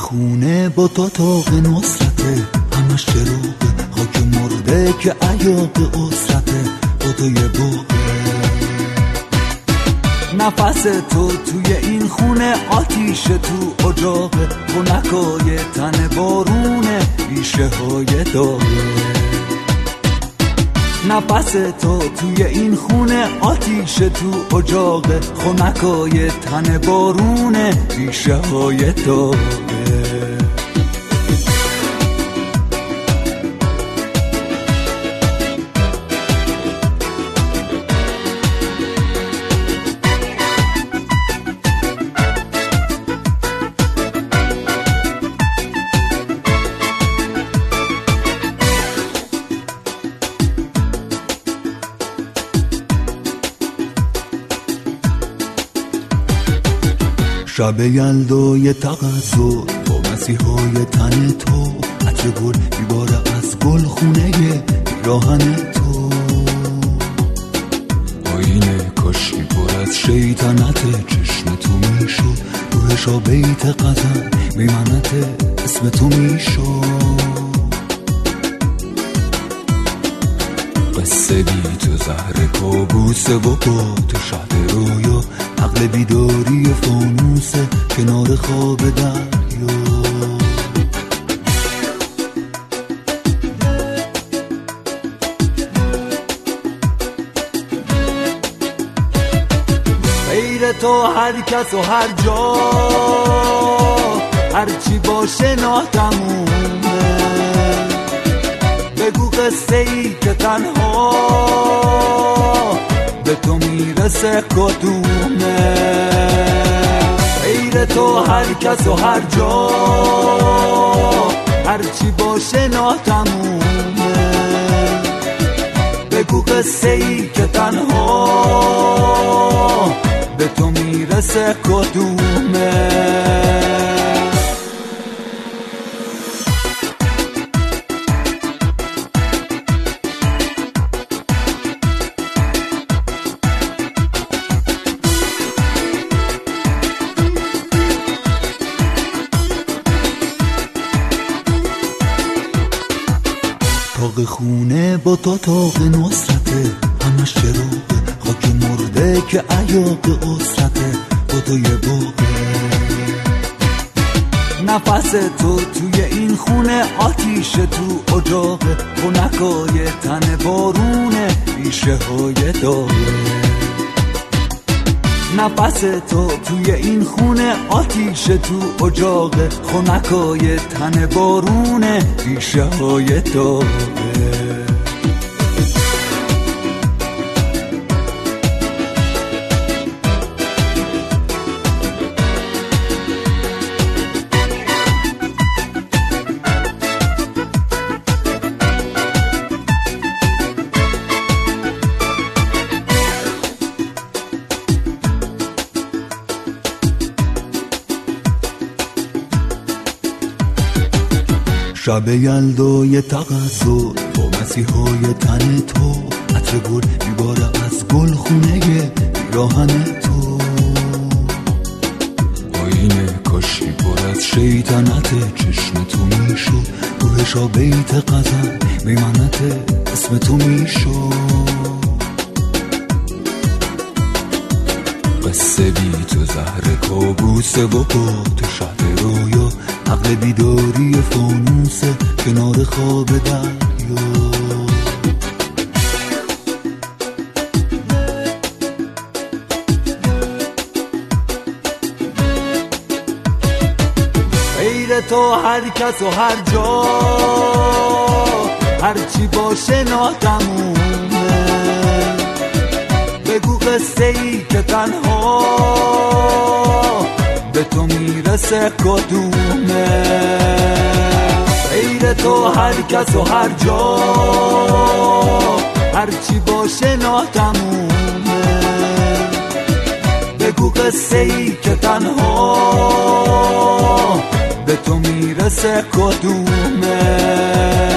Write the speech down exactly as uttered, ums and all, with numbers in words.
خونه با تا تاق نصرته، همش چروقه خاک مرده که عیاق اسرته، با تو یه بوقه نفس تو توی این خونه، آتیش تو اجاقه، خونکای تن بارونه، ریشه های داغه. نفس تو توی این خونه، آتیش تو اجاقه، خونکای تن بارونه، ریشه های داغه. شب یلدای تغذر با مسیحای تن تو، عطر گل بیباره از گل خونه پیراهن تو، آینه کاشی پر از شیطنت، چشم تو میشد روحشا بیت غزل، میمنت اسم تو میشد. قصه بی تو زهر کابوسه و با تو شهد رویا، عقل بیداری فانوسه کنار خواب دریا. غیر تو هر کس و هر جا، هر چی باشه ناتمومه، بگو قصه ای که تنها به تو میرسه کدومه. غیر تو هر کس و هر جا، هر چی باشه ناتمومه، بگو قصه ای که تنها به تو میرسه کدومه. تاق خونه با تا تاق نصرته، همش چروقه خاک مرده که عیاق اسرته، با تو یه بوقه نفس تو توی این خونه، آتیش تو اجاقه، خونکای تن بارونه، ریشه های داغه. نفس تو توی این خونه، آتیش تو اجاقه، خونکای تن بارونه، ریشه های داغه. شب یلدای تغذر با مسیحای تن تو، عطر گل بیباره از گل خونه پیراهن تو، آینه کاشی پر از شیطنت، چشم تو میشد روحشا بیت غزل، میمنت اسم تو میشد. قصه بی تو زهر کابوسه و با تو شهد رویا، عقل بیداری فانوسه کنار خواب دریا. غیر تو هر کس و هر جا، هر چی باشه ناتمومه، بگو قصه ای که تنها به تو میرسه کدومه. غیر تو هر کس و هر جا، هر چی باشه ناتمومه، بگو قصه ای که تنها به تو میرسه کدومه.